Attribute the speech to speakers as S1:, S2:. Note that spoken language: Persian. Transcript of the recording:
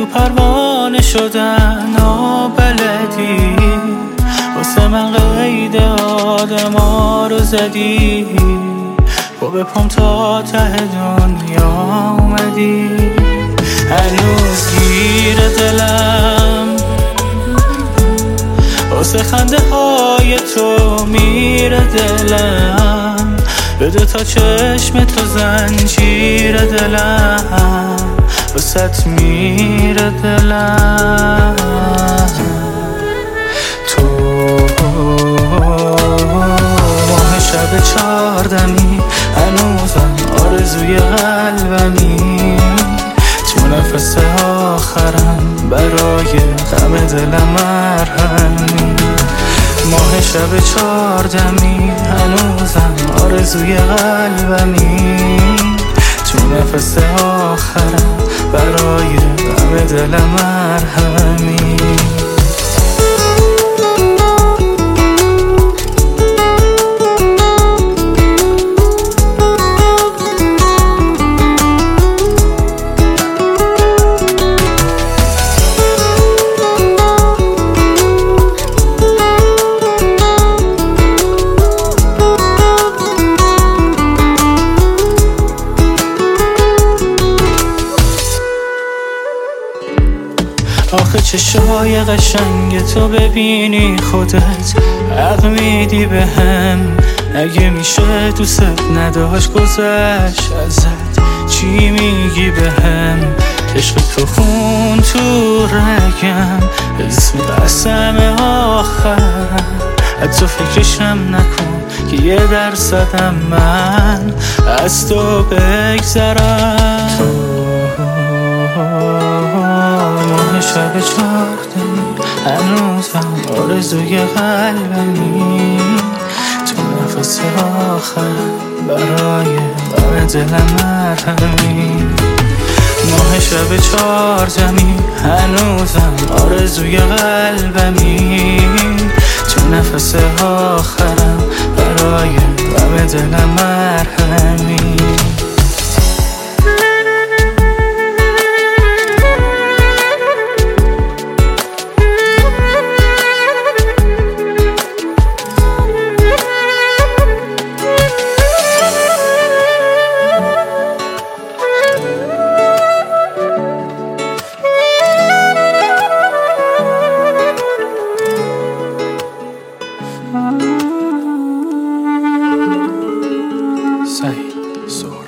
S1: پروانه شدن بلدی، واسه من قید آدما رو زدی، با به پام تا ته دنیا اومدی. هنوز گیر دلم واسه خنده های تو میره دلم، بده تا چشم تو زنجیر دلم، واسه میره دلم. تو ماه شب 14می، هنوزم آرزوی قلبمی، تو نفس آخرم برای غم دلم مرهمی. ماه شب 14می، هنوزم آرزوی قلبمی، تو نفس آخرم برای غم دلم مرهمی. آخه چشای قشنگ تو ببینی خودت حق میدی بهم، اگه میشه دوست نداشت گذشت ازت چی میگی بهم؟ عشق تو خون تو رگم، اسم قسم آخر، حتی فکرشم نکن که 1% من از تو بگذرم. شب 14می، هنوزم آرزوی قلبمی، تو نفس آخر برای غم دلم مرهمی. ماه شب 14می، هنوزم آرزوی قلبمی، تو نفس آخرم برای غم دلم مرهمی. Say so.